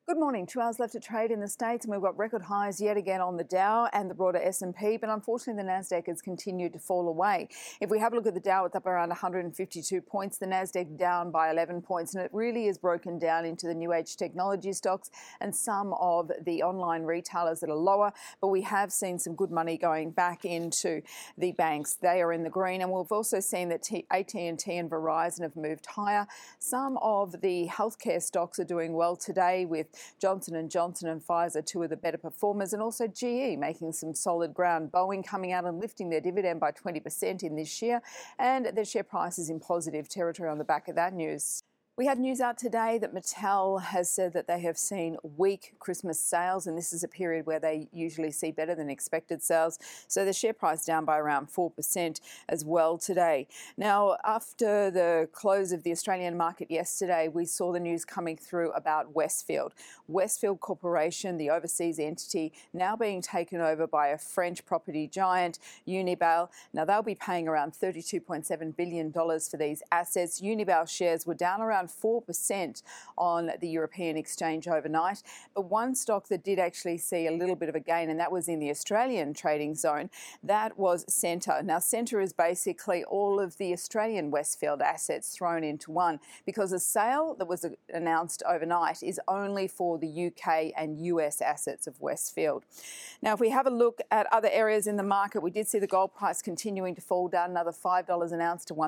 Good morning. 2 hours left to trade in the States, and we've got record highs yet again on the Dow and the broader S&P, but unfortunately the Nasdaq has continued to fall away. If we have a look at the Dow, it's up around 152 points, the Nasdaq down by 11 points, and it really is broken down into the new age technology stocks and some of the online retailers that are lower, but we have seen some good money going back into the banks. They are in the green, and we've also seen that AT&T and Verizon have moved higher. Some of the healthcare stocks are doing well today, with Johnson & Johnson and Pfizer, two of the better performers, and also GE making some solid ground. Boeing coming out and lifting their dividend by 20% in this year, and their share price is in positive territory on the back of that news. We had news out today that Mattel has said that they have seen weak Christmas sales, and this is a period where they usually see better than expected sales. So the share price down by around 4% as well today. Now, after the close of the Australian market yesterday, we saw the news coming through about Westfield. Westfield Corporation, the overseas entity, now being taken over by a French property giant, Unibail. Now, they'll be paying around $32.7 billion for these assets. Unibail shares were down around 4% on the European exchange overnight. But one stock that did actually see a little bit of a gain, and that was in the Australian trading zone, that was Scentre. Now, Scentre is basically all of the Australian Westfield assets thrown into one, because a sale that was announced overnight is only for the UK and US assets of Westfield. Now, if we have a look at other areas in the market, we did see the gold price continuing to fall down another $5 an ounce to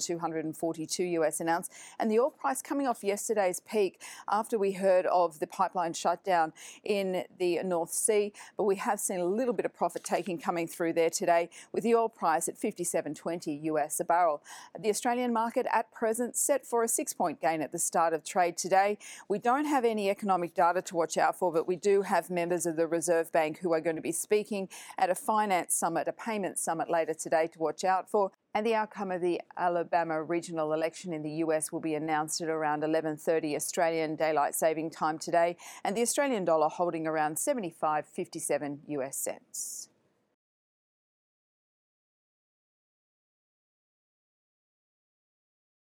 $1,242 US an ounce, and the oil price coming off yesterday's peak after we heard of the pipeline shutdown in the North Sea. But we have seen a little bit of profit taking coming through there today, with the oil price at $57.20 US a barrel. The Australian market at present set for a 6-point gain at the start of trade today. We don't have any economic data to watch out for, but we do have members of the Reserve Bank who are going to be speaking at a finance summit, a payment summit later today to watch out for. And the outcome of the Alabama regional election in the US will be announced at around 11:30 Australian Daylight Saving Time today, and the Australian dollar holding around 75.57 US cents.